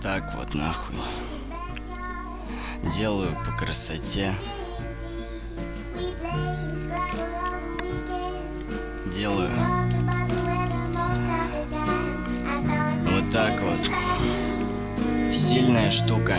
Так вот нахуй делаю по красоте. Делаю вот так вот. Сильная штука.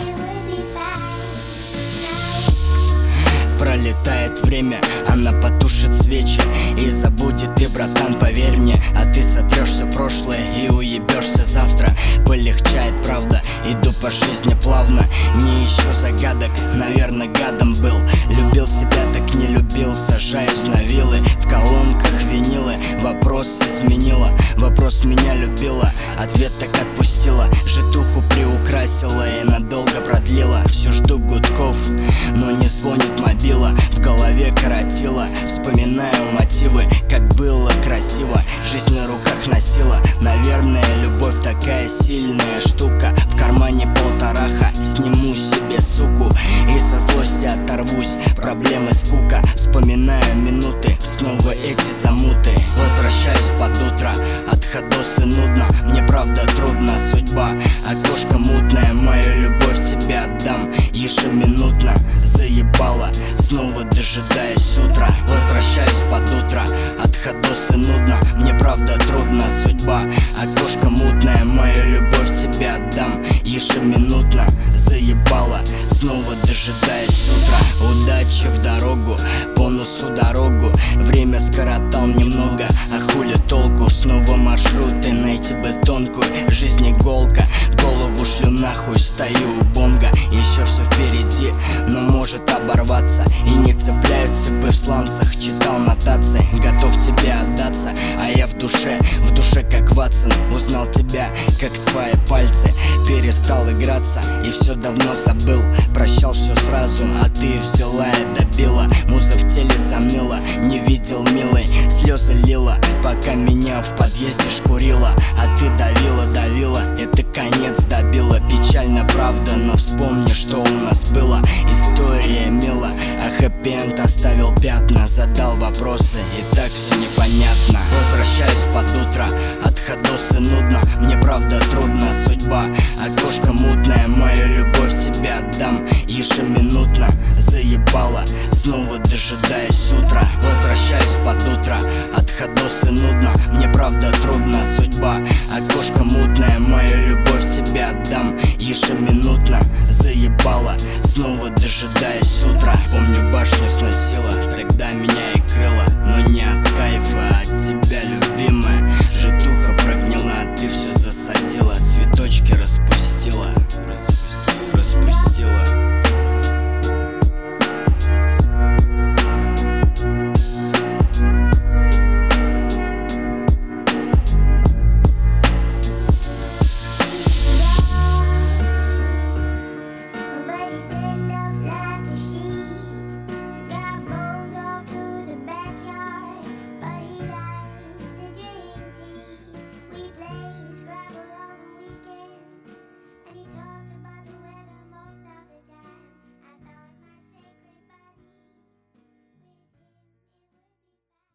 Пролетает время, она потушит свечи и забудет ты, братан, поверь мне. А ты сотрешь все прошлое и уебешься завтра. Полегчает, правда, иду по жизни плавно. Не ищу загадок, наверное, гадом был. Любил себя, так не любил, сажаюсь на вилы. В колонках винилы, вопрос изменила. Вопрос меня любила, ответ так отпустила. Житуху приукрасила и надолго продлила. Все жду гудков, но не звонит мобила. В голове коротила, вспоминаю мотивы, как было красиво. Жизнь на руках носила. Наверное, любовь такая сильная штука. В кармане полтораха, сниму себе суку и со злости оторвусь. Проблемы, скука, вспоминаю минуты, снова эти замуты. Возвращаюсь под утро, от ходосы нудно. Мне правда трудно, судьба, окошко мутное. Мою любовь тебе отдам ежеминутно. Заебала, снова дожидаясь утра. Возвращаюсь под утро, от ходосы нудно. Мне правда трудно, судьба, окошко мутное. Мою любовь тебе отдам ежеминутно. Заебала, снова дожидаясь утра. Удачи в дорогу, по носу дорогу. Время скоротал немного, а хули толку? Снова маршруты, найти бы тонкую. Жизнь иголка, голову шлю нахуй. Стою у бонга, еще все впереди, но может оборваться. И не цепляют цепы в сланцах. Читал нотации, готов тебе отдаться. А я в душе как Ватсон. Узнал тебя, как свои пальцы. Перестал играться и все давно забыл. Прощал все сразу, а ты взяла и добила. Муза в теле заныла, не видел милой. Слезы лила, пока меня в подъезде шкурила. А ты давила, это конец добила. Печально, правда, но вспомни, что у нас было. История мила, а хэппи-энд оставил пятна. Задал вопросы, и так все непонятно. Возвращаюсь под утро, от ходосы нудно. Мне правда трудно, судьба, окошко мутное. Мою любовь тебе отдам ежеминутно. Заебала, снова дожидаясь утра. Возвращаюсь под утро, от ходосы нудно. Мне правда трудно, судьба, окошко мутное. Мою любовь тебе отдам ежеминутно. Заебала, снова дожидаясь утра. Помню, башню сносила, тогда меня и крыло, но не от кайфа.